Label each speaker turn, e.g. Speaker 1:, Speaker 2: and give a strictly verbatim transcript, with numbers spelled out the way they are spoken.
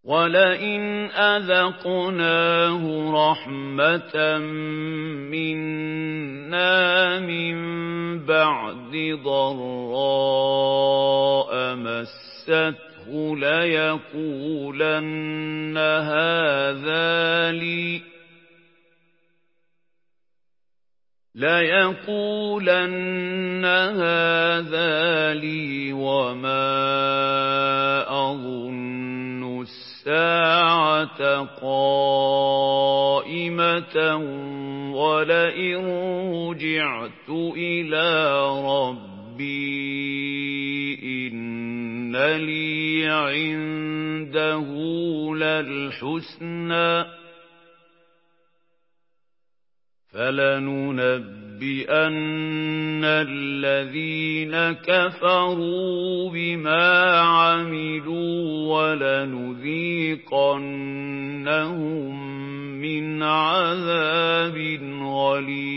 Speaker 1: وَلَئِنْ أَذَقْنَاهُ رَحْمَةً مِنَّا مِن بَعْدِ ضَرَّاءَ مَسَّتْهُ لَيَقُولَنَّ هَٰذَا لِي لَيَقُولَنَّ هَٰذَا لِي وَمَا أَظُنُّ السَّاعَةَ قَائِمَةً وَلَئِن رُّجِعْتُ إِلَىٰ رَبِّي إِنَّ لِي عِندَهُ لَلْحُسْنَىٰ فَلَنُنَبِّئَنَّ الَّذِينَ كَفَرُوا بِمَا عَمِلُوا وَلَنُذِيقَنَّهُم مِّنْ عَذَابٍ غَلِيظٍ